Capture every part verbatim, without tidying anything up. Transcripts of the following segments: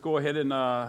go ahead and uh,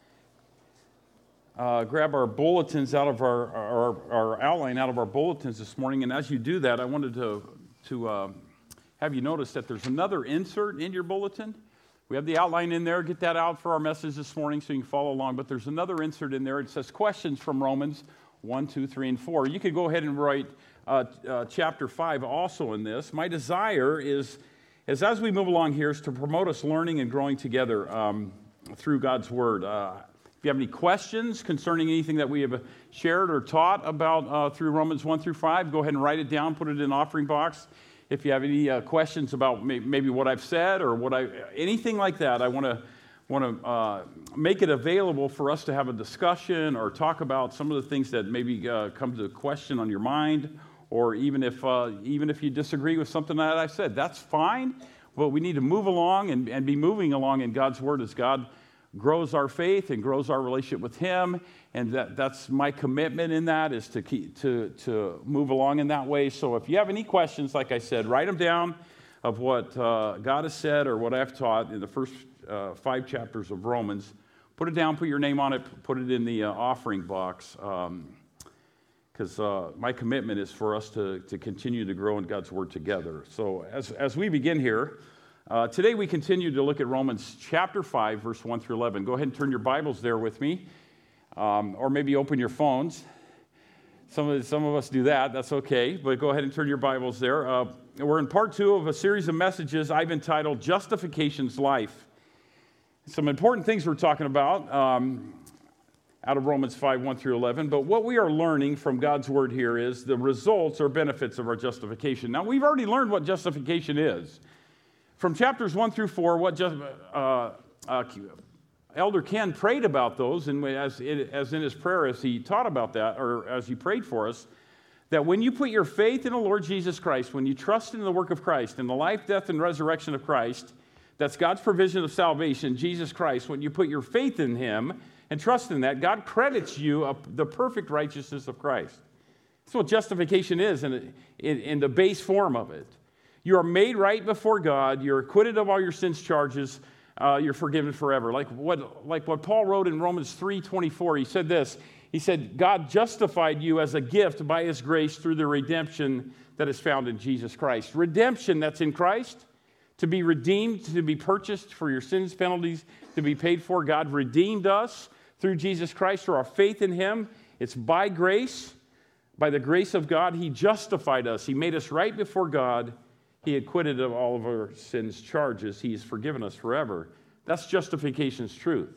uh, grab our bulletins out of our, our, our outline out of our bulletins this morning. And as you do that, I wanted to, to uh, have you notice that there's another insert in your bulletin. We have the outline in there. Get that out for our message this morning so you can follow along. But there's another insert in there. It says questions from Romans one, two, three, and four. You could go ahead and write uh, uh, chapter five also in this. My desire is, is as we move along here, is to promote us learning and growing together um, through God's Word. Uh, if you have any questions concerning anything that we have shared or taught about uh, through Romans one through five, go ahead and write it down, put it in an offering box. If you have any uh, questions about may- maybe what I've said or what I, anything like that, I want to want to uh, make it available for us to have a discussion or talk about some of the things that maybe uh, come to question on your mind, or even if uh, even if you disagree with something that I've said, that's fine. But we need to move along and, and be moving along in God's Word as God grows our faith and grows our relationship with Him. And that, that's my commitment in that, is to keep, to to move along in that way. So if you have any questions, like I said, write them down of what uh, God has said or what I've taught in the first uh, five chapters of Romans. Put it down, put your name on it, put it in the uh, offering box. Because um, uh, my commitment is for us to, to continue to grow in God's Word together. So as, as we begin here, uh, today we continue to look at Romans chapter five, verse one through eleven. Go ahead and turn your Bibles there with me. Um, or maybe open your phones. Some of, some of us do that. That's okay. But go ahead and turn your Bibles there. Uh, we're in part two of a series of messages I've entitled Justification's Life. Some important things we're talking about um, out of Romans five, one through eleven. But what we are learning from God's Word here is the results or benefits of our justification. Now, we've already learned what justification is. From chapters one through four, what just... Uh, uh, Elder Ken prayed about those, and as, as in his prayer, as he taught about that, or as he prayed for us, that when you put your faith in the Lord Jesus Christ, when you trust in the work of Christ, in the life, death, and resurrection of Christ, that's God's provision of salvation, Jesus Christ, when you put your faith in Him and trust in that, God credits you a, the perfect righteousness of Christ. That's what justification is in, in, in the base form of it. You are made right before God, you're acquitted of all your sins charges, Uh, you're forgiven forever. Like what, like what Paul wrote in Romans three twenty-four, he said this. He said, God justified you as a gift by His grace through the redemption that is found in Jesus Christ. Redemption that's in Christ, to be redeemed, to be purchased for your sins, penalties, to be paid for. God redeemed us through Jesus Christ, through our faith in Him. It's by grace, by the grace of God, He justified us. He made us right before God. He acquitted of all of our sins charges. He's forgiven us forever. That's justification's truth.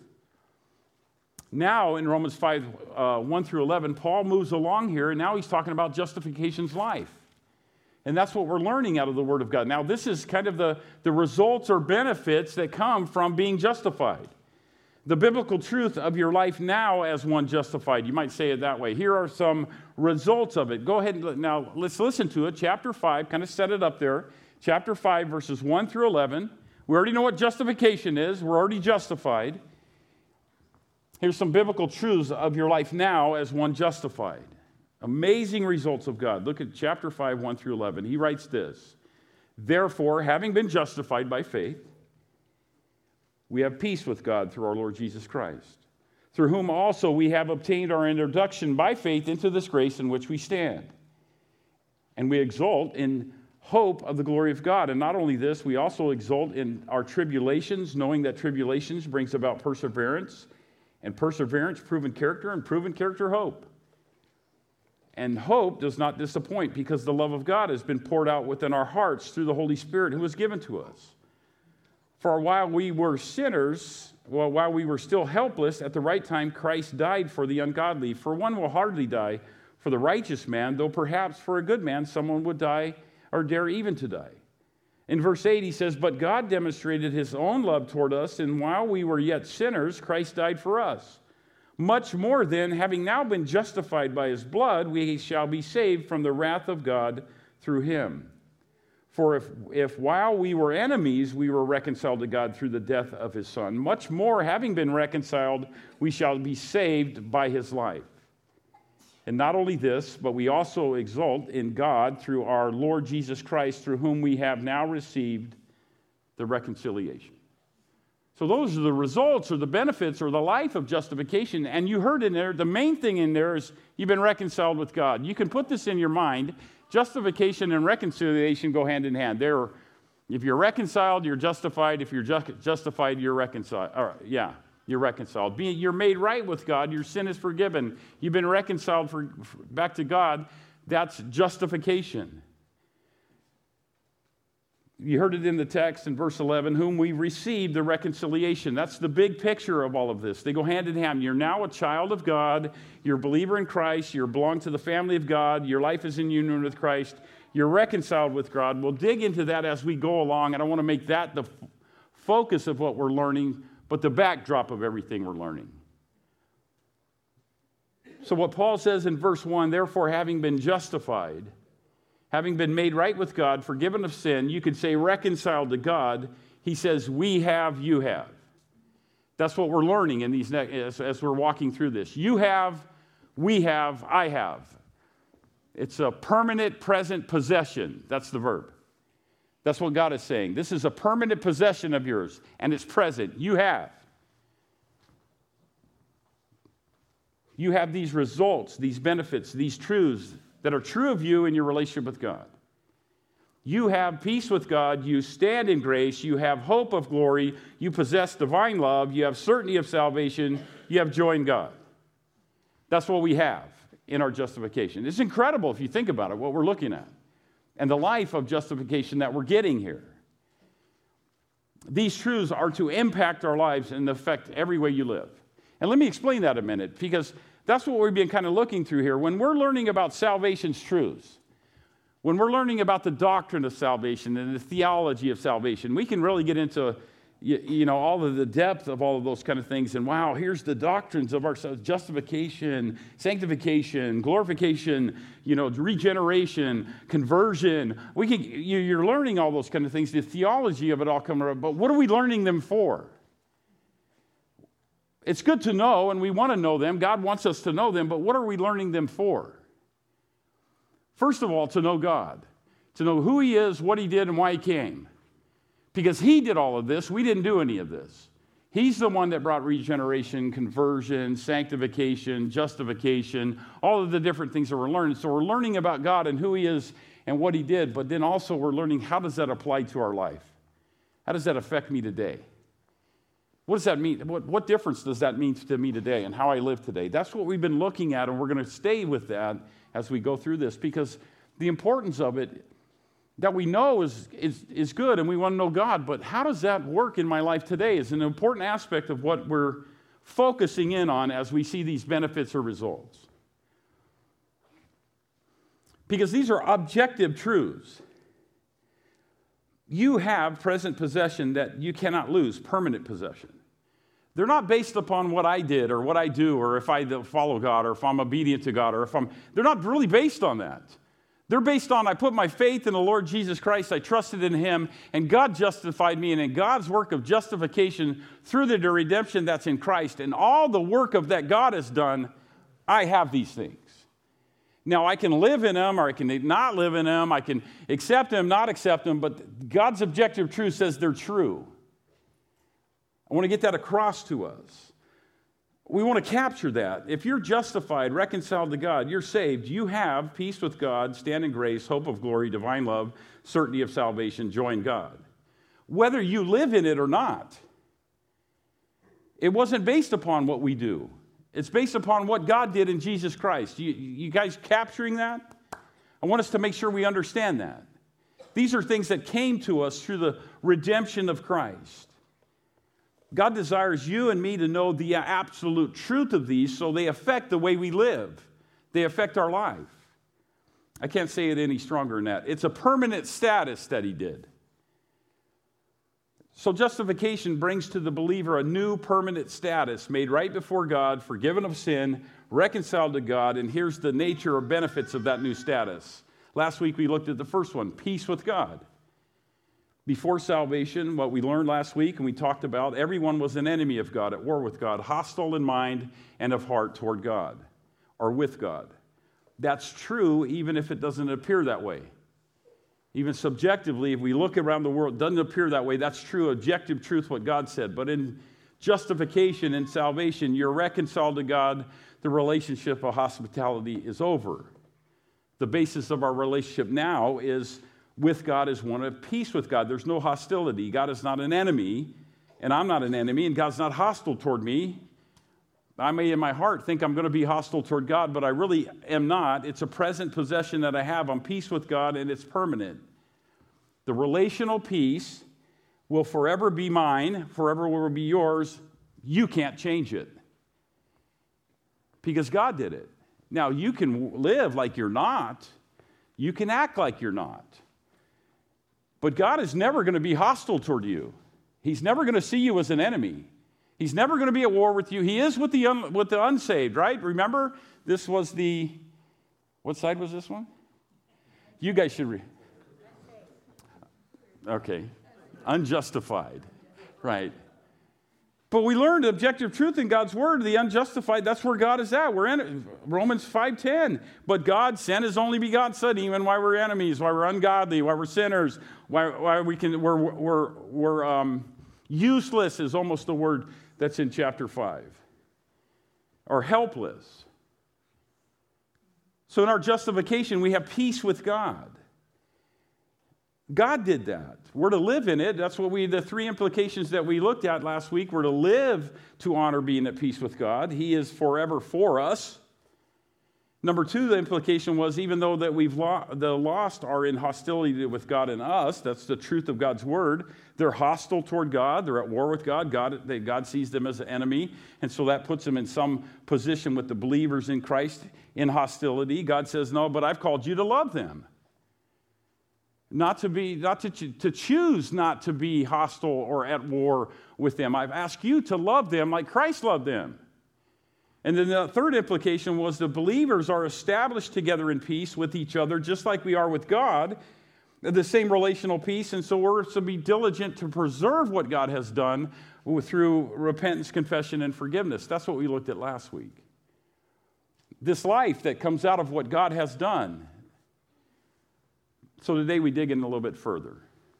Now, in Romans five, uh, one through eleven, Paul moves along here, and now he's talking about justification's life. And that's what we're learning out of the Word of God. Now, this is kind of the, the results or benefits that come from being justified. The biblical truth of your life now as one justified. You might say it that way. Here are some results of it. Go ahead and now let's listen to it. Chapter five, kind of set it up there. Chapter five, verses one through eleven. We already know what justification is. We're already justified. Here's some biblical truths of your life now as one justified. Amazing results of God. Look at chapter five, one through eleven. He writes this. Therefore, having been justified by faith, we have peace with God through our Lord Jesus Christ, through whom also we have obtained our introduction by faith into this grace in which we stand. And we exult in hope of the glory of God. And not only this, we also exult in our tribulations, knowing that tribulations brings about perseverance, and perseverance, proven character, and proven character, hope. And hope does not disappoint, because the love of God has been poured out within our hearts through the Holy Spirit who was given to us. For while we were sinners, well, while we were still helpless, at the right time Christ died for the ungodly. For one will hardly die for the righteous man, though perhaps for a good man someone would die or dare even to die. In verse eight he says, but God demonstrated His own love toward us, and while we were yet sinners, Christ died for us. Much more then, having now been justified by His blood, we shall be saved from the wrath of God through Him. For if, if while we were enemies, we were reconciled to God through the death of His Son, much more, having been reconciled, we shall be saved by His life. And not only this, but we also exult in God through our Lord Jesus Christ, through whom we have now received the reconciliation. So those are the results or the benefits or the life of justification. And you heard in there, the main thing in there is you've been reconciled with God. You can put this in your mind. Justification and reconciliation go hand in hand. They're, if you're reconciled, you're justified. If you're ju- justified, you're reconciled. Or, yeah, you're reconciled. Being, you're made right with God. Your sin is forgiven. You've been reconciled for, for, back to God. That's justification. You heard it in the text in verse eleven, whom we received the reconciliation. That's the big picture of all of this. They go hand in hand. You're now a child of God. You're a believer in Christ. You belong to the family of God. Your life is in union with Christ. You're reconciled with God. We'll dig into that as we go along. I don't want to make that the f- focus of what we're learning, but the backdrop of everything we're learning. So what Paul says in verse one, therefore, having been justified, having been made right with God, forgiven of sin, you could say reconciled to God. He says, we have, you have. That's what we're learning in these ne- as, as we're walking through this. You have, we have, I have. It's a permanent present possession. That's the verb. That's what God is saying. This is a permanent possession of yours, and it's present. You have. You have these results, these benefits, these truths that are true of you in your relationship with God. You have peace with God. You stand in grace. You have hope of glory. You possess divine love. You have certainty of salvation. You have joy in God. That's what we have in our justification. It's incredible if you think about it, what we're looking at, and the life of justification that we're getting here. These truths are to impact our lives and affect every way you live. And let me explain that a minute, because that's what we've been kind of looking through here. When we're learning about salvation's truths, when we're learning about the doctrine of salvation and the theology of salvation, we can really get into, you, you know, all of the depth of all of those kind of things. And wow, here's the doctrines of our justification, sanctification, glorification, you know, regeneration, conversion. We can, you, you're learning all those kind of things, the theology of it all coming up. But what are we learning them for? It's good to know, and we want to know them. God wants us to know them, but what are we learning them for? First of all, to know God, to know who He is, what He did, and why He came. Because He did all of this. We didn't do any of this. He's the one that brought regeneration, conversion, sanctification, justification, all of the different things that we're learning. So we're learning about God and who He is and what He did, but then also we're learning how does that apply to our life? How does that affect me today? What does that mean? What, what difference does that mean to me today and how I live today? That's what we've been looking at, and we're going to stay with that as we go through this, because the importance of it that we know is, is, is good, and we want to know God, but how does that work in my life today is an important aspect of what we're focusing in on as we see these benefits or results. Because these are objective truths. You have present possession that you cannot lose, permanent possession. They're not based upon what I did or what I do or if I follow God or if I'm obedient to God or if I'm... They're not really based on that. They're based on I put my faith in the Lord Jesus Christ, I trusted in Him, and God justified me, and in God's work of justification through the redemption that's in Christ and all the work of that God has done, I have these things. Now, I can live in them or I can not live in them. I can accept them, not accept them, but God's objective truth says they're true. I want to get that across to us. We want to capture that. If you're justified, reconciled to God, you're saved, you have peace with God, stand in grace, hope of glory, divine love, certainty of salvation, joy in God. Whether you live in it or not, it wasn't based upon what we do. It's based upon what God did in Jesus Christ. You, you guys capturing that? I want us to make sure we understand that. These are things that came to us through the redemption of Christ. God desires you and me to know the absolute truth of these so they affect the way we live. They affect our life. I can't say it any stronger than that. It's a permanent status that He did. So justification brings to the believer a new permanent status, made right before God, forgiven of sin, reconciled to God, and here's the nature or benefits of that new status. Last week we looked at the first one, peace with God. Before salvation, what we learned last week and we talked about, everyone was an enemy of God, at war with God, hostile in mind and of heart toward God, or with God. That's true even if it doesn't appear that way. Even subjectively, if we look around the world, it doesn't appear that way. That's true, objective truth, what God said. But in justification and salvation, you're reconciled to God. The relationship of hospitality is over. The basis of our relationship now is with God is one of peace with God. There's no hostility. God is not an enemy, and I'm not an enemy, and God's not hostile toward me. I may in my heart think I'm going to be hostile toward God, but I really am not. It's a present possession that I have. I'm peace with God, and it's permanent. The relational peace will forever be mine, forever will be yours. You can't change it because God did it. Now, you can live like you're not. You can act like you're not. But God is never going to be hostile toward you. He's never going to see you as an enemy. He's never going to be at war with you. He is with the un, with the unsaved, right? Remember, this was the, what side was this one? You guys should read. Okay. Unjustified, right. But we learned objective truth in God's word, the unjustified, that's where God is at. We're in Romans five ten. But God sent his only begotten Son, even while we're enemies, while we're ungodly, while we're sinners, while, while we can, we're, we're, we're um, useless is almost the word that's in chapter five. Or helpless. So in our justification, we have peace with God. God did that. We're to live in it. That's what we, the three implications that we looked at last week. We're to live to honor being at peace with God. He is forever for us. Number two, the implication was even though that we've lo- the lost are in hostility with God and us, that's the truth of God's word. They're hostile toward God. They're at war with God. God, they, God sees them as an enemy. And so that puts them in some position with the believers in Christ in hostility. God says, no, but I've called you to love them. Not to be, not to, to choose not to be hostile or at war with them. I've asked you to love them like Christ loved them. And then the third implication was the believers are established together in peace with each other, just like we are with God, the same relational peace. And so we're to be diligent to preserve what God has done through repentance, confession, and forgiveness. That's what we looked at last week. This life that comes out of what God has done. So today we dig in a little bit further.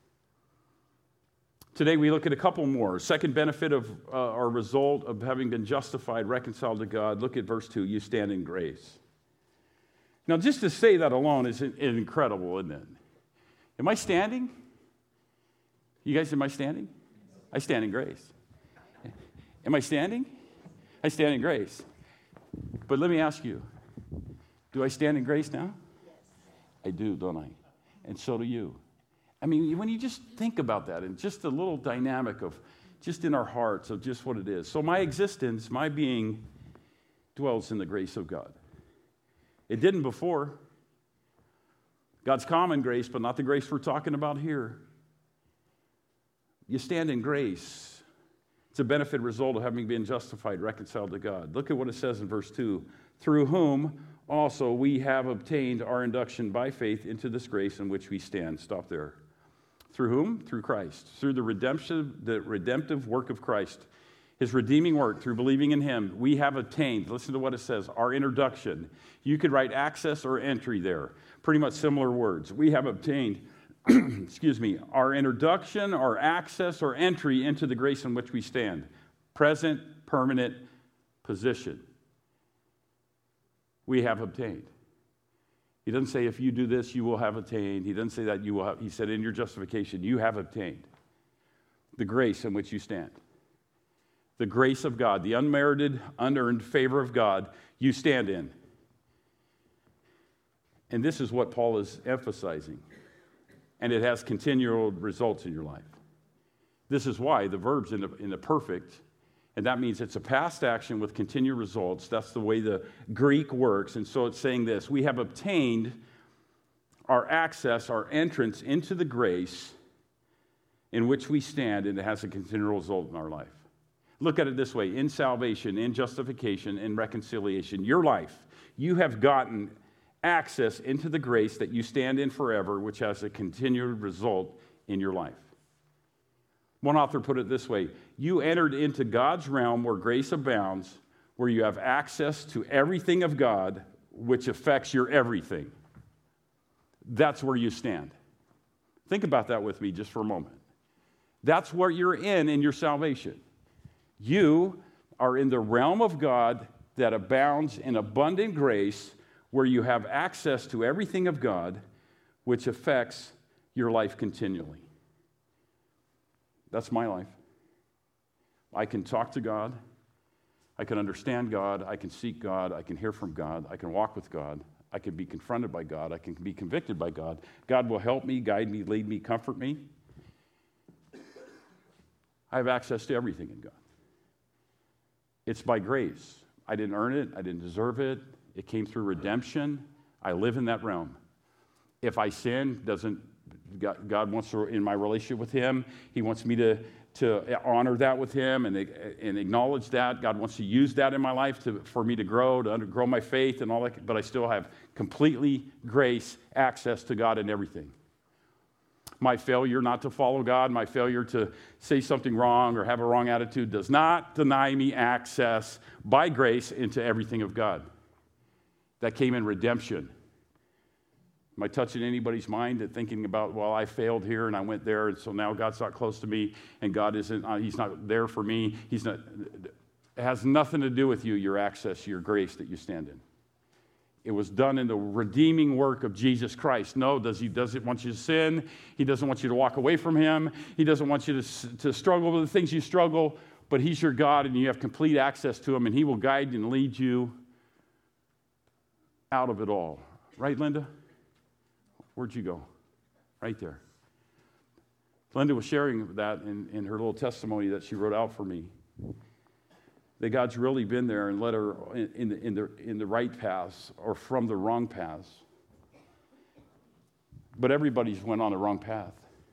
Today we look at a couple more. Second benefit of uh, or result of having been justified, reconciled to God. Look at verse two. You stand in grace. Now just to say that alone is incredible, isn't it? Am I standing? You guys, am I standing? I stand in grace. Am I standing? I stand in grace. But let me ask you, do I stand in grace now? I do, don't I? And so do you. I mean, when you just think about that and just the little dynamic of just in our hearts of just what it is. So my existence, my being, dwells in the grace of God. It didn't before. God's common grace, but not the grace we're talking about here. You stand in grace. It's a benefit result of having been justified, reconciled to God. Look at what it says in verse two. Through whom also we have obtained our induction by faith into this grace in which we stand. Stop there. Through whom? Through Christ. Through the redemption, the redemptive work of Christ. His redeeming work, through believing in him, we have obtained, listen to what it says, our introduction. You could write access or entry there. Pretty much similar words. We have obtained, excuse me, our introduction, our access, or entry into the grace in which we stand. Present, permanent position. We have obtained. He doesn't say if you do this, you will have obtained. He doesn't say that you will have. He said in your justification, you have obtained the grace in which you stand. The grace of God, the unmerited, unearned favor of God, you stand in. And this is what Paul is emphasizing. And it has continual results in your life. This is why the verb's in the, in the perfect. And that means it's a past action with continued results. That's the way the Greek works. And so it's saying this. We have obtained our access, our entrance into the grace in which we stand, and it has a continual result in our life. Look at it this way. In salvation, in justification, in reconciliation, your life, you have gotten access into the grace that you stand in forever, which has a continued result in your life. One author put it this way. You entered into God's realm where grace abounds, where you have access to everything of God, which affects your everything. That's where you stand. Think about that with me just for a moment. That's where you're in in your salvation. You are in the realm of God that abounds in abundant grace, where you have access to everything of God, which affects your life continually. That's my life. I can talk to God. I can understand God. I can seek God. I can hear from God. I can walk with God. I can be confronted by God. I can be convicted by God. God will help me, guide me, lead me, comfort me. I have access to everything in God. It's by grace. I didn't earn it. I didn't deserve it. It came through redemption. I live in that realm. If I sin, doesn't God, God wants to, in my relationship with Him, He wants me to, to honor that with Him and, and acknowledge that. God wants to use that in my life to, for me to grow, to under, grow my faith and all that. But I still have completely grace, access to God in everything. My failure not to follow God, my failure to say something wrong or have a wrong attitude does not deny me access by grace into everything of God. That came in redemption. Am I touching anybody's mind and thinking about, well, I failed here and I went there, and so now God's not close to me, and God isn't, uh, He's not there for me. He's not. It has nothing to do with you, your access, your grace that you stand in. It was done in the redeeming work of Jesus Christ. No, does He doesn't want you to sin. He doesn't want you to walk away from Him. He doesn't want you to, to struggle with the things you struggle, but He's your God, and you have complete access to Him, and He will guide and lead you out of it all. Right, Linda? Where'd you go? Right there. Linda was sharing that in, in her little testimony that she wrote out for me. That God's really been there and led her in, in, the, in, the, in the right paths or from the wrong paths. But everybody's went on the wrong path.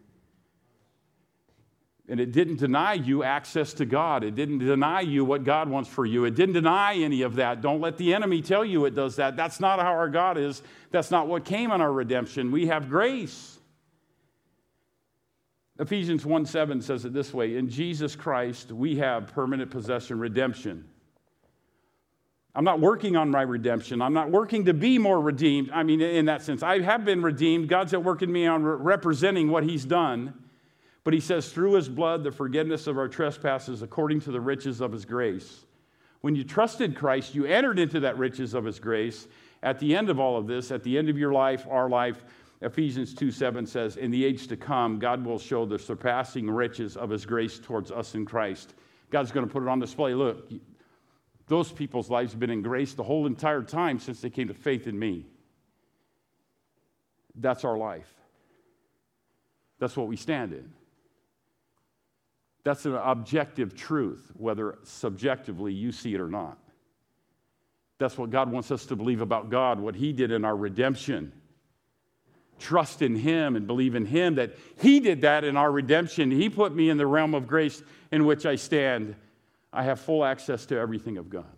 And it didn't deny you access to God. It didn't deny you what God wants for you. It didn't deny any of that. Don't let the enemy tell you it does that. That's not how our God is. That's not what came on our redemption. We have grace. Ephesians one seven says it this way: in Jesus Christ, we have permanent possession, redemption. I'm not working on my redemption. I'm not working to be more redeemed. I mean, in that sense, I have been redeemed. God's at work in me on re- representing what He's done. But He says, through His blood, the forgiveness of our trespasses according to the riches of His grace. When you trusted Christ, you entered into that riches of His grace. At the end of all of this, at the end of your life, our life, Ephesians two seven says, in the age to come, God will show the surpassing riches of His grace towards us in Christ. God's going to put it on display. Look, those people's lives have been in grace the whole entire time since they came to faith in me. That's our life. That's what we stand in. That's an objective truth, whether subjectively you see it or not. That's what God wants us to believe about God, what He did in our redemption. Trust in Him and believe in Him that He did that in our redemption. He put me in the realm of grace in which I stand. I have full access to everything of God.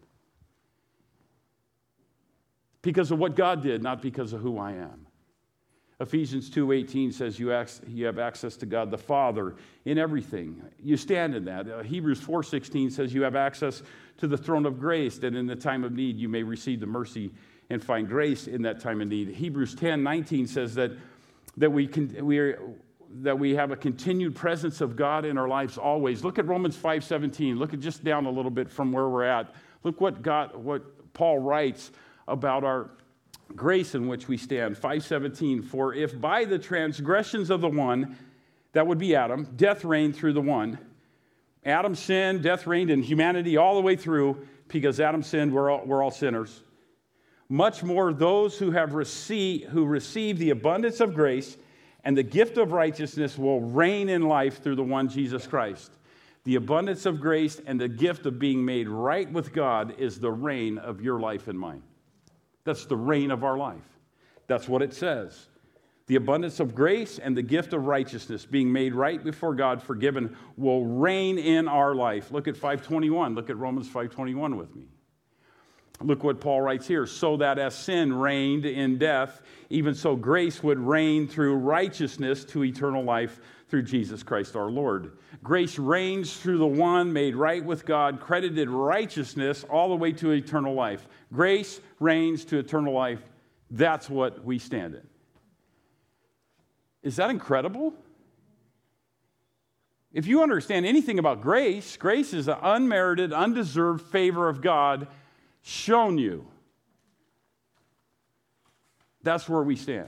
Because of what God did, not because of who I am. Ephesians two eighteen says you, ac- you have access to God the Father in everything. You stand in that. Uh, Hebrews four sixteen says you have access to the throne of grace, that in the time of need you may receive the mercy and find grace in that time of need. Hebrews ten nineteen says that, that, we, can, we are, that we have a continued presence of God in our lives always. Look at Romans five seventeen. Look at just down a little bit from where we're at. Look what God, what Paul writes about our grace in which we stand. five seventeen, for if by the transgressions of the one, that would be Adam, death reigned through the one. Adam sinned, death reigned in humanity all the way through, because Adam sinned, we're all, we're all sinners. Much more those who have received, who receive the abundance of grace and the gift of righteousness will reign in life through the one Jesus Christ. The abundance of grace and the gift of being made right with God is the reign of your life and mine. That's the reign of our life. That's what it says. The abundance of grace and the gift of righteousness, being made right before God, forgiven, will reign in our life. Look at five twenty-one. Look at Romans five twenty-one with me. Look what Paul writes here. So that as sin reigned in death, even so grace would reign through righteousness to eternal life through Jesus Christ our Lord. Grace reigns through the one made right with God, credited righteousness all the way to eternal life. Grace reigns to eternal life. That's what we stand in. Is that incredible? If you understand anything about grace, grace is an unmerited, undeserved favor of God shown you. That's where we stand.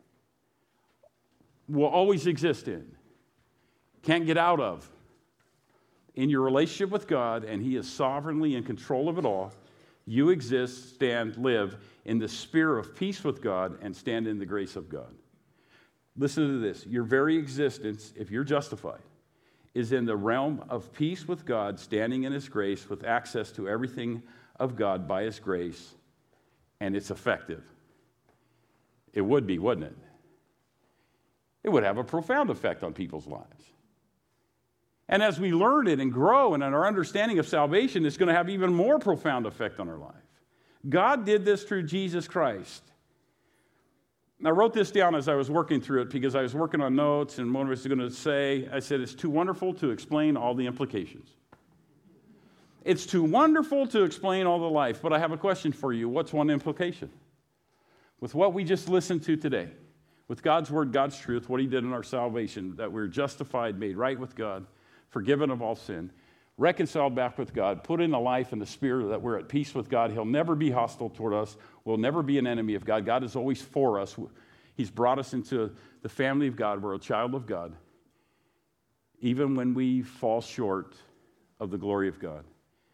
Will always exist in. Can't get out of. In your relationship with God, and He is sovereignly in control of it all, you exist, stand, live in the sphere of peace with God and stand in the grace of God. Listen to this. Your very existence, if you're justified, is in the realm of peace with God, standing in His grace with access to everything of God by His grace, and it's effective. It would be, wouldn't it? It would have a profound effect on people's lives. And as we learn it and grow and our understanding of salvation, it's going to have even more profound effect on our life. God did this through Jesus Christ. I wrote this down as I was working through it because I was working on notes, and one was going to say, I said, it's too wonderful to explain all the implications. It's too wonderful to explain all the life, but I have a question for you. What's one implication? With what we just listened to today, with God's word, God's truth, what He did in our salvation, that we're justified, made right with God, forgiven of all sin, reconciled back with God, put in the life and the spirit that we're at peace with God. He'll never be hostile toward us. We'll never be an enemy of God. God is always for us. He's brought us into the family of God. We're a child of God, even when we fall short of the glory of God.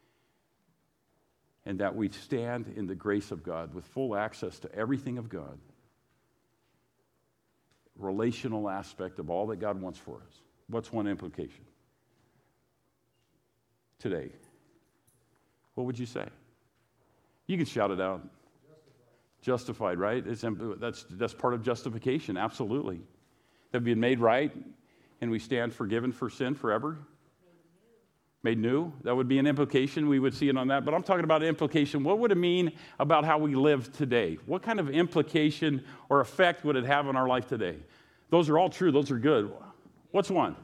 And that we stand in the grace of God with full access to everything of God. Relational aspect of all that God wants for us. What's one implication? Today, what would you say? You can shout it out. Justified, Justified right? It's, that's, that's part of justification, absolutely. That we've been made right, and we stand forgiven for sin forever. Made new. Made new. That would be an implication. We would see it on that. But I'm talking about implication. What would it mean about how we live today? What kind of implication or effect would it have on our life today? Those are all true. Those are good. What's one?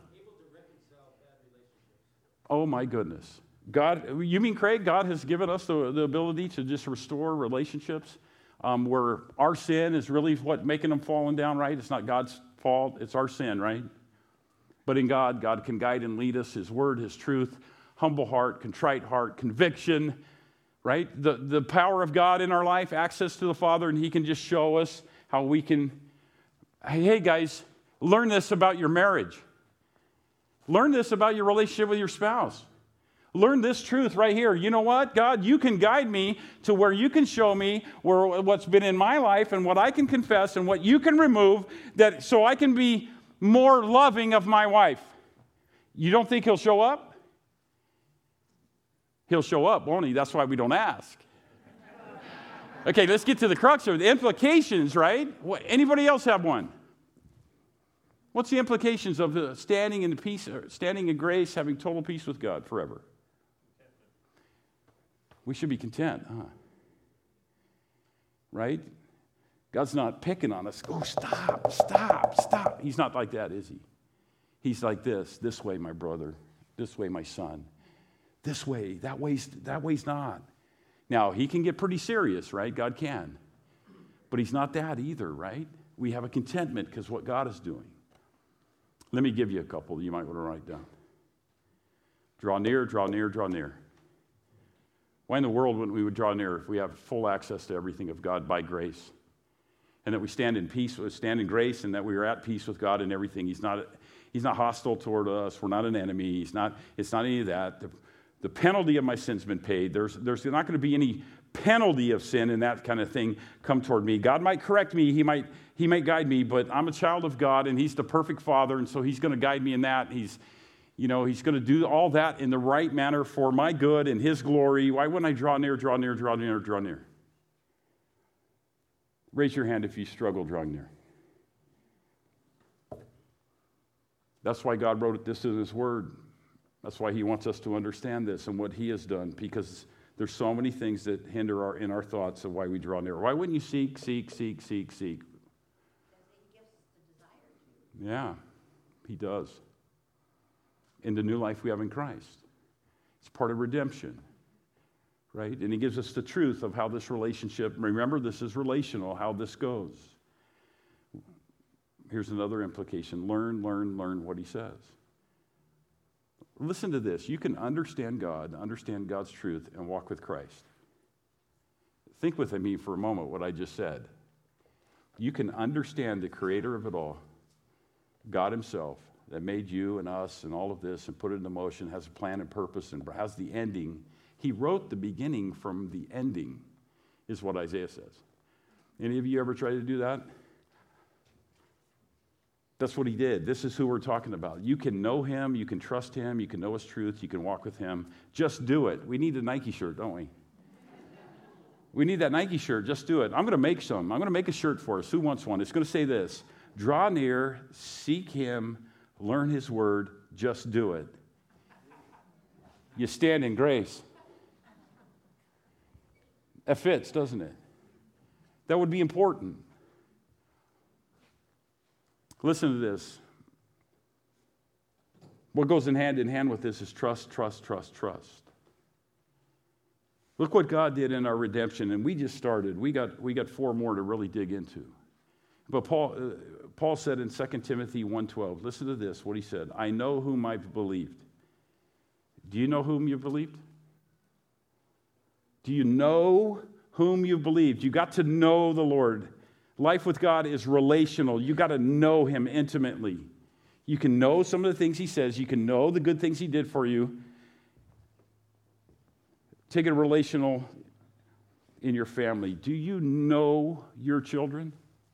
Oh, my goodness. God, you mean, Craig, God has given us the, the ability to just restore relationships um, where our sin is really what making them falling down, right? It's not God's fault. It's our sin, right? But in God, God can guide and lead us, His word, His truth, humble heart, contrite heart, conviction, right? The, the power of God in our life, access to the Father, and He can just show us how we can, hey, guys, learn this about your marriage. Learn this about your relationship with your spouse. Learn this truth right here. You know what, God, you can guide me to where you can show me where what's been in my life and what I can confess and what you can remove, that so I can be more loving of my wife. You don't think He'll show up? He'll show up, won't He? That's why we don't ask. Okay, let's get to the crux of it. The implications, right? What, anybody else have one? What's the implications of uh, standing in peace, or standing in grace, having total peace with God forever? We should be content, huh? Right? God's not picking on us. Oh, stop, stop, stop. He's not like that, is He? He's like this. This way, my brother. This way, my son. This way. That way's, that way's not. Now, He can get pretty serious, right? God can. But He's not that either, right? We have a contentment because what God is doing. Let me give you a couple you might want to write down. Draw near, draw near, draw near. Why in the world wouldn't we would draw near if we have full access to everything of God by grace? And that we stand in peace, stand in grace, and that we are at peace with God in everything. He's not, he's not hostile toward us. We're not an enemy. He's not, it's not any of that. The, the penalty of my sin's been paid. There's, there's not going to be any penalty of sin and that kind of thing come toward me. God might correct me. He might, he might guide me, but I'm a child of God, and He's the perfect Father, and so He's going to guide me in that. He's, you know, He's going to do all that in the right manner for my good and His glory. Why wouldn't I draw near, draw near, draw near, draw near? Raise your hand if you struggle drawing near. That's why God wrote this in His Word. That's why He wants us to understand this and what He has done, because there's so many things that hinder our in our thoughts of why we draw near. Why wouldn't you seek, seek, seek, seek, seek? Yeah, He does. In the new life we have in Christ. It's part of redemption, right? And He gives us the truth of how this relationship, remember, this is relational, how this goes. here's another implication. Learn, learn, learn what he says. Listen to this. You can understand God, understand God's truth, and walk with Christ. Think with me for a moment what I just said. You can understand the creator of it all, God himself, that made you and us and all of this and put it into motion, has a plan and purpose and has the ending. He wrote the beginning from the ending, is what Isaiah says. Any of you ever try to do that? That's what he did. This is who we're talking about. You can know him, you can trust him, you can know his truth, you can walk with him. Just do it. We need a Nike shirt, don't we? We need that Nike shirt. Just do it. I'm going to make some. I'm going to make a shirt for us. Who wants one? It's going to say this: draw near, seek him, learn his word, just do it. You stand in grace. That fits, doesn't it? That would be important. Listen to this. What goes in hand in hand with this is trust, trust, trust, trust. Look what God did in our redemption, and we just started. We got, we got four more to really dig into. But Paul, uh, Paul said in Second Timothy one twelve, listen to this, what he said. I know whom I've believed. Do you know whom you've believed? Do you know whom you've believed? You got to know the Lord. Life with God is relational. You got to know him intimately. You can know some of the things he says. You can know the good things he did for you. Take it relational in your family. Do you know your children?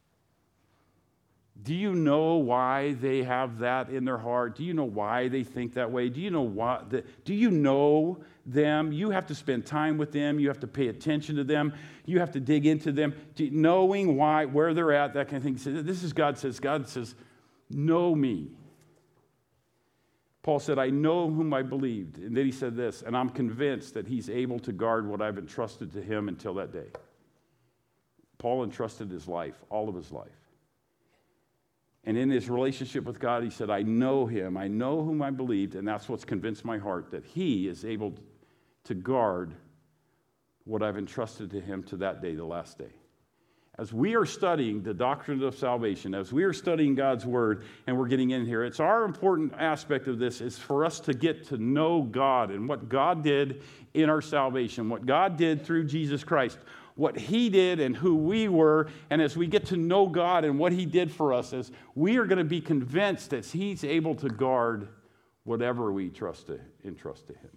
Do you know why they have that in their heart? Do you know why they think that way? Do you know why? The, do you know them? You have to spend time with them. You have to pay attention to them. You have to dig into them, do, knowing why, where they're at, that kind of thing. So this is God says. God says, know me. Paul said, I know whom I believed. And then he said this, and I'm convinced that he's able to guard what I've entrusted to him until that day. Paul entrusted his life, all of his life. And in his relationship with God, he said, I know him. I know whom I believed, and that's what's convinced my heart, that he is able to guard what I've entrusted to him to that day, the last day. As we are studying the doctrine of salvation, as we are studying God's word, and we're getting in here, it's our important aspect of this is for us to get to know God and what God did in our salvation, what God did through Jesus Christ, what he did and who we were. And as we get to know God and what he did for us, as we are going to be convinced that he's able to guard whatever we trust to, entrust to him.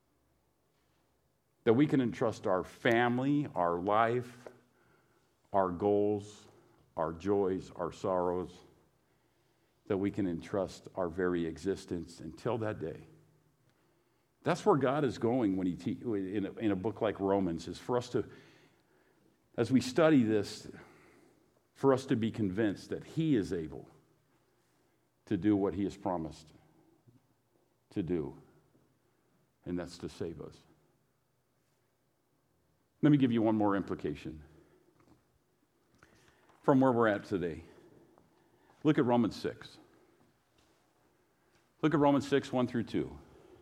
That we can entrust our family, our life, our goals, our joys, our sorrows, that we can entrust our very existence until that day. That's where God is going when he te- in, a, in a book like Romans, is for us to, as we study this, for us to be convinced that he is able to do what he has promised to do, and that's to save us. Let me give you one more implication from where we're at today. Look at Romans six. Look at Romans six, one through two.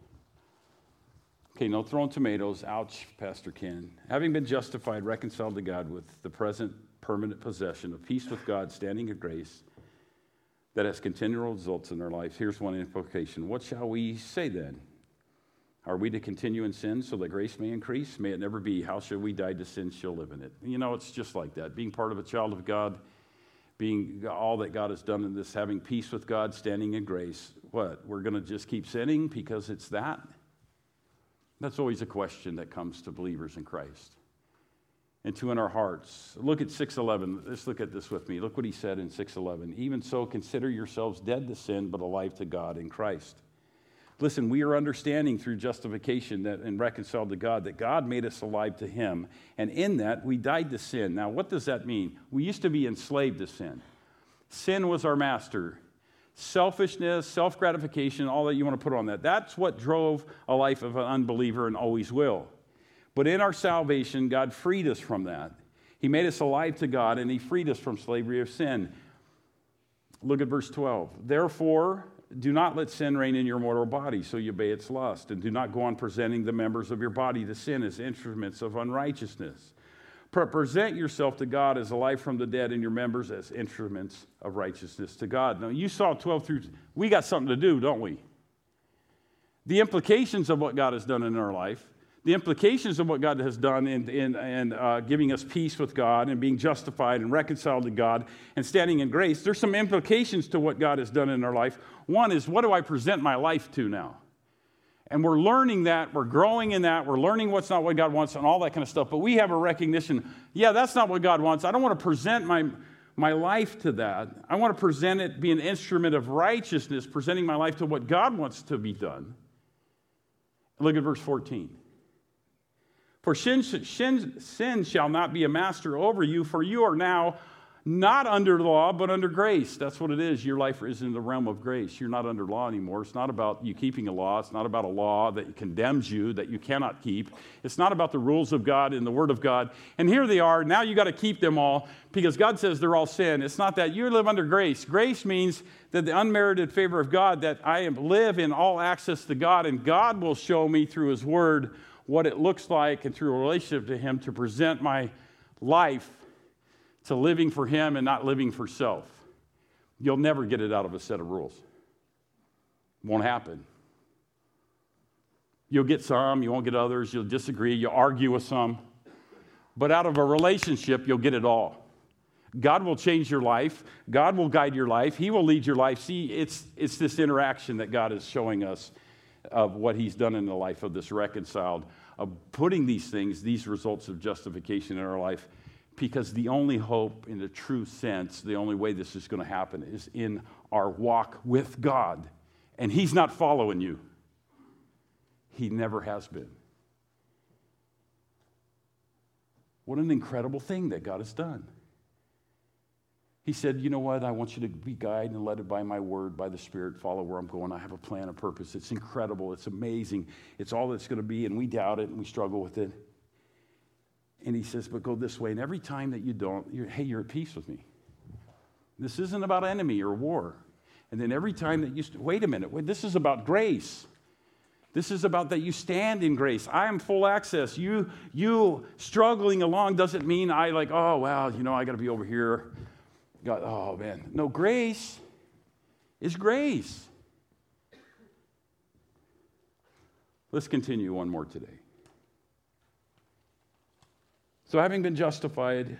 Okay, no throwing tomatoes. Ouch, Pastor Ken. Having been justified, reconciled to God with the present permanent possession of peace with God, standing in grace that has continual results in our lives. Here's one implication. What shall we say then? Are we to continue in sin so that grace may increase? May it never be. How shall we die to sin? Shall live in it. You know, it's just like that. Being part of a child of God, being all that God has done in this, having peace with God, standing in grace. What? We're going to just keep sinning because it's that? That's always a question that comes to believers in Christ. And to in our hearts. Look at six eleven. Let's look at this with me. Look what he said in six eleven. Even so, consider yourselves dead to sin, but alive to God in Christ. Listen, we are understanding through justification that and reconciled to God that God made us alive to him. And in that, we died to sin. Now, what does that mean? We used to be enslaved to sin. Sin was our master. Selfishness, self-gratification, all that you want to put on that. That's what drove a life of an unbeliever and always will. But in our salvation, God freed us from that. He made us alive to God, and he freed us from slavery of sin. Look at verse twelve. Therefore, do not let sin reign in your mortal body, so you obey its lust, and do not go on presenting the members of your body to sin as instruments of unrighteousness, Pre- present yourself to God as alive from the dead and your members as instruments of righteousness to God. Now, you saw twelve through, we got something to do, don't we? The implications of what God has done in our life, the implications of what God has done in, in, in uh, giving us peace with God and being justified and reconciled to God and standing in grace, there's some implications to what God has done in our life. One is, what do I present my life to now? And we're learning that, we're growing in that, we're learning what's not what God wants and all that kind of stuff. But we have a recognition, yeah, that's not what God wants. I don't want to present my, my life to that. I want to present it, be an instrument of righteousness, presenting my life to what God wants to be done. Look at verse fourteen. For sin, sin, sin shall not be a master over you, for you are now not under law, but under grace. That's what it is. Your life is in the realm of grace. You're not under law anymore. It's not about you keeping a law. It's not about a law that condemns you, that you cannot keep. It's not about the rules of God and the Word of God. And here they are. Now you got to keep them all because God says they're all sin. It's not that. You live under grace. Grace means that the unmerited favor of God, that I am, live in all access to God, and God will show me through His Word what it looks like and through a relationship to Him to present my life to living for Him and not living for self. You'll never get it out of a set of rules. Won't happen. You'll get some, you won't get others, you'll disagree, you'll argue with some. But out of a relationship, you'll get it all. God will change your life. God will guide your life. He will lead your life. See, it's, it's this interaction that God is showing us of what He's done in the life of this reconciled, of putting these things, these results of justification in our life. Because the only hope in the true sense, the only way this is going to happen is in our walk with God. And He's not following you. He never has been. What an incredible thing that God has done. He said, you know what, I want you to be guided and led by my word, by the Spirit, follow where I'm going. I have a plan, a purpose. It's incredible. It's amazing. It's all that's going to be, and we doubt it, and we struggle with it. And He says, but go this way. And every time that you don't, you're, hey, you're at peace with me. This isn't about enemy or war. And then every time that you, st- wait a minute, wait, this is about grace. This is about that you stand in grace. I am full access. You, you struggling along doesn't mean I like, oh, well, you know, I got to be over here. God, oh, man. No, grace is grace. Let's continue one more today. So having been justified,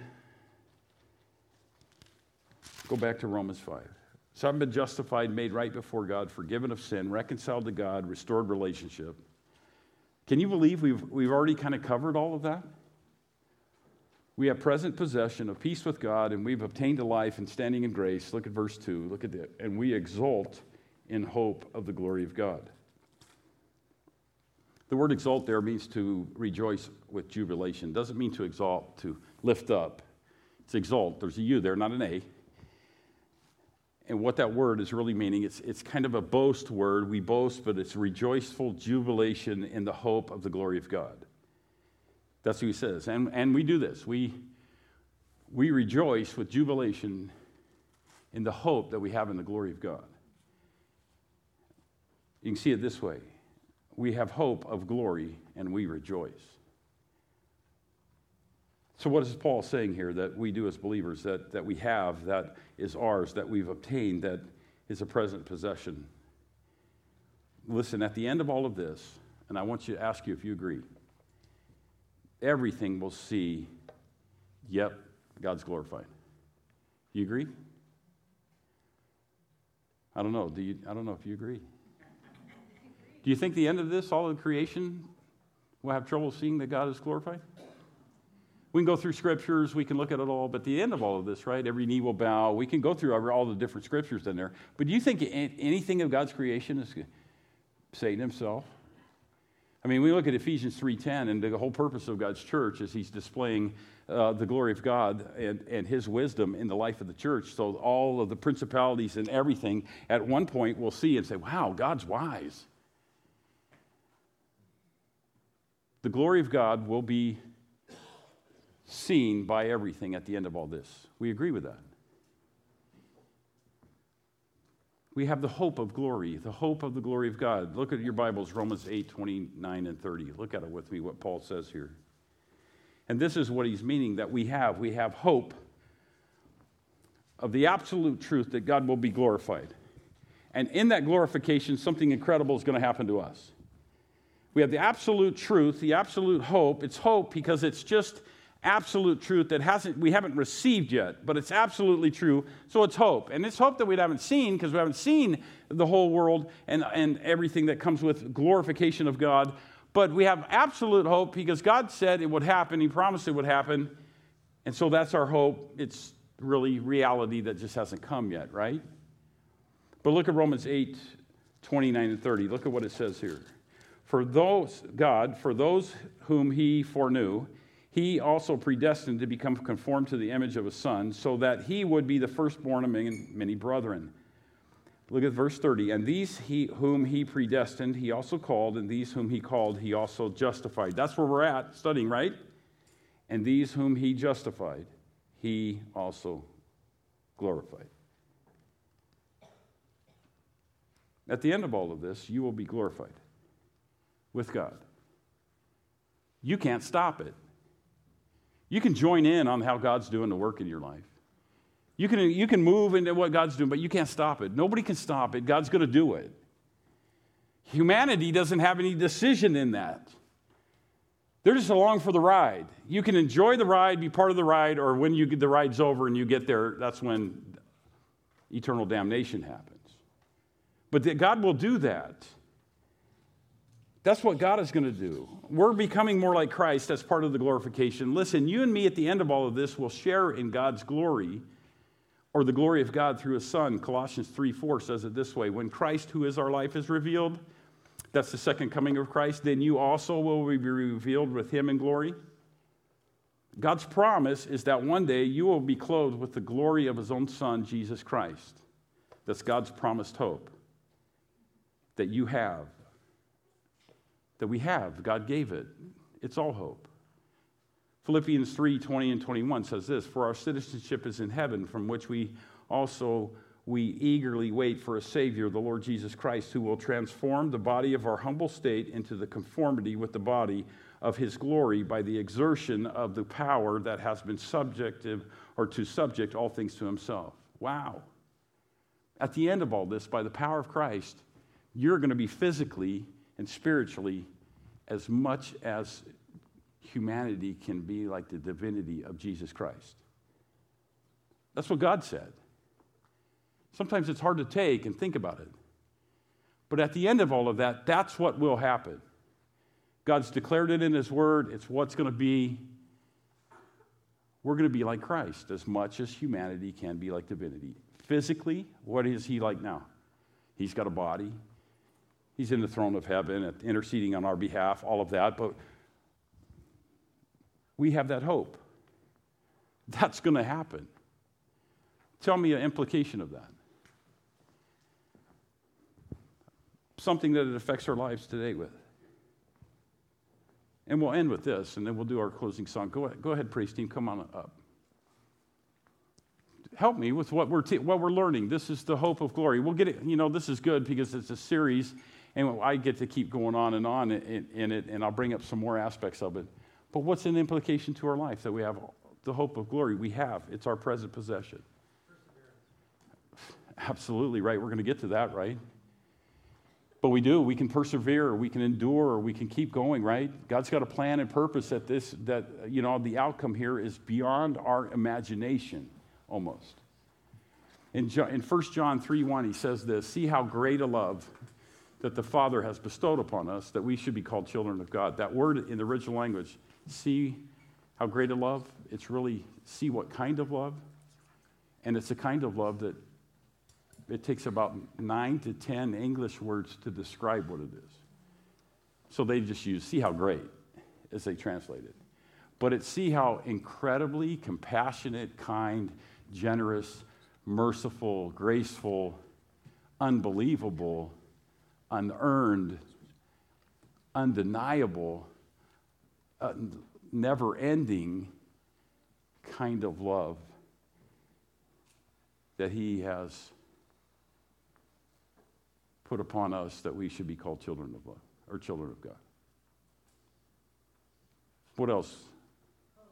go back to Romans five. So having been justified, made right before God, forgiven of sin, reconciled to God, restored relationship. Can you believe we've, we've already kind of covered all of that? We have present possession of peace with God, and we've obtained a life and standing in grace. Look at verse two. Look at that. And we exult in hope of the glory of God. The word exalt there means to rejoice with jubilation. Doesn't mean to exalt, to lift up. It's exalt. There's a U there, not an A. And what that word is really meaning, it's, it's kind of a boast word. We boast, but it's rejoiceful jubilation in the hope of the glory of God. That's what he says. And, and we do this. We, we rejoice with jubilation in the hope that we have in the glory of God. You can see it this way. We have hope of glory, and we rejoice. So what is Paul saying here that we do as believers, that, that we have, that is ours, that we've obtained, that is a present possession? Listen, at the end of all of this, and I want you to ask you if you agree, everything will see, yep, God's glorified. You agree? I don't know. Do you, I don't know if you agree. Do you think the end of this, all of creation, will have trouble seeing that God is glorified? We can go through scriptures, we can look at it all, but the end of all of this, right? Every knee will bow. We can go through all the different scriptures in there. But do you think anything of God's creation is Satan himself? I mean, we look at Ephesians three ten, and the whole purpose of God's church is He's displaying uh, the glory of God and, and His wisdom in the life of the church. So all of the principalities and everything, at one point, we'll see and say, wow, God's wise. The glory of God will be seen by everything at the end of all this. We agree with that. We have the hope of glory, the hope of the glory of God. Look at your Bibles, Romans eight, twenty-nine and thirty. Look at it with me, what Paul says here. And this is what he's meaning that we have. We have hope of the absolute truth that God will be glorified. And in that glorification, something incredible is going to happen to us. We have the absolute truth, the absolute hope. It's hope because it's just absolute truth that hasn't we haven't received yet, but it's absolutely true. So it's hope. And it's hope that we haven't seen because we haven't seen the whole world and, and everything that comes with glorification of God. But we have absolute hope because God said it would happen. He promised it would happen. And so that's our hope. It's really reality that just hasn't come yet, right? But look at Romans eight, twenty-nine and thirty. Look at what it says here. For those, God, for those whom he foreknew, he also predestined to become conformed to the image of his Son, so that he would be the firstborn among many brethren. Look at verse thirty. And these he, whom he predestined, he also called, and these whom he called, he also justified. That's where we're at, studying, right? And these whom he justified, he also glorified. At the end of all of this, you will be glorified with God. You can't stop it. You can join in on how God's doing the work in your life. You can, you can move into what God's doing, but you can't stop it. Nobody can stop it. God's going to do it. Humanity doesn't have any decision in that. They're just along for the ride. You can enjoy the ride, be part of the ride, or when you get the ride's over and you get there, that's when eternal damnation happens. But that God will do that. That's what God is going to do. We're becoming more like Christ. That's part of the glorification. Listen, you and me at the end of all of this will share in God's glory, or the glory of God through his Son. Colossians three four says it this way. When Christ, who is our life, is revealed, that's the second coming of Christ, then you also will be revealed with him in glory. God's promise is that one day you will be clothed with the glory of his own Son, Jesus Christ. That's God's promised hope that you have. That we have. God gave it. It's all hope. Philippians three twenty and twenty-one says this, for our citizenship is in heaven, from which we also we eagerly wait for a Savior, the Lord Jesus Christ, who will transform the body of our humble state into the conformity with the body of his glory by the exertion of the power that has been subjective or to subject all things to himself. Wow. At the end of all this, by the power of Christ, you're going to be physically and spiritually as much as humanity can be like the divinity of Jesus Christ. That's what God said. Sometimes it's hard to take and think about it. But at the end of all of that, that's what will happen. God's declared it in his word. It's what's going to be. We're going to be like Christ as much as humanity can be like divinity. Physically, what is he like now? He's got a body. He's in the throne of heaven, interceding on our behalf, all of that. But we have that hope. That's going to happen. Tell me an implication of that. Something that it affects our lives today with. And we'll end with this, and then we'll do our closing song. Go ahead, go ahead, praise team, come on up. Help me with what we're te- what we're learning. This is the hope of glory. We'll get it. You know, this is good because it's a series, and I get to keep going on and on in, in it, and I'll bring up some more aspects of it. But what's an implication to our life that we have the hope of glory? We have. It's our present possession. Absolutely right. We're going to get to that, right? But we do. We can persevere, we can endure, or we can keep going, right? God's got a plan and purpose that this, that, you know, the outcome here is beyond our imagination, almost. In, John, in First John three one, he says this, see how great a love that the Father has bestowed upon us, that we should be called children of God. That word in the original language, see how great a love, it's really see what kind of love. And it's a kind of love that it takes about nine to ten English words to describe what it is. So they just use see how great as they translate it. But it's see how incredibly compassionate, kind, generous, merciful, graceful, unbelievable, unearned, undeniable, uh, never-ending kind of love that he has put upon us that we should be called children of love, or children of God. What else?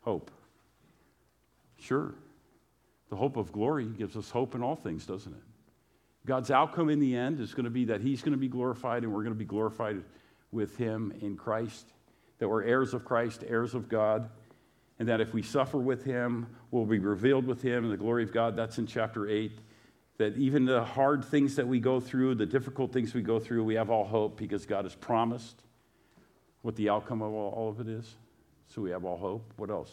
Hope. Sure. The hope of glory gives us hope in all things, doesn't it? God's outcome in the end is going to be that he's going to be glorified and we're going to be glorified with him in Christ, that we're heirs of Christ, heirs of God, and that if we suffer with him, we'll be revealed with him in the glory of God. That's in chapter eight. That even the hard things that we go through, the difficult things we go through, we have all hope because God has promised what the outcome of all, all of it is. So we have all hope. What else?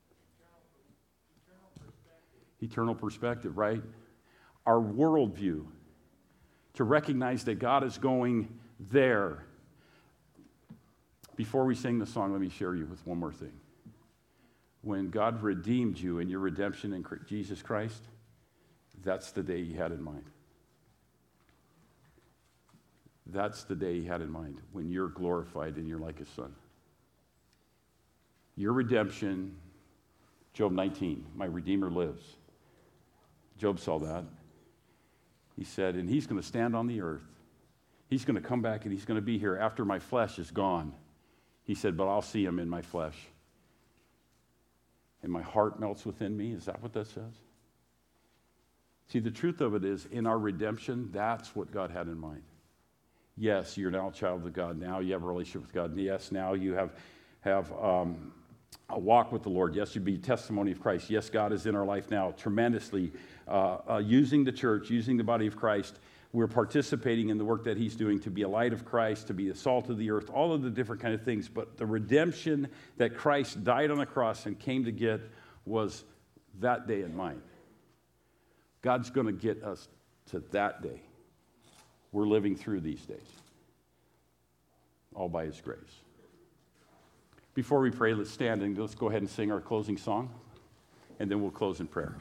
Eternal perspective, right? Our worldview. To recognize that God is going there. Before we sing the song, let me share you with one more thing. When God redeemed you in your redemption in Jesus Christ, that's the day he had in mind. That's the day he had in mind, when you're glorified and you're like his son. Your redemption, Job nineteen, my Redeemer lives. Job saw that. He said, and he's going to stand on the earth. He's going to come back and he's going to be here after my flesh is gone. He said, but I'll see him in my flesh. And my heart melts within me. Is that what that says? See, the truth of it is, in our redemption, that's what God had in mind. Yes, you're now a child of God. Now you have a relationship with God. Yes, now you have, have um, a walk with the Lord. Yes, you be testimony of Christ. Yes, God is in our life now tremendously, uh, uh, using the church, using the body of Christ. We're participating in the work that he's doing to be a light of Christ, to be the salt of the earth, all of the different kind of things. But the redemption that Christ died on the cross and came to get was that day in mind. God's going to get us to that day. We're living through these days, all by his grace. Before we pray, let's stand and let's go ahead and sing our closing song, and then we'll close in prayer.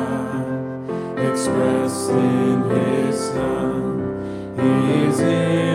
Expressed in his Son, his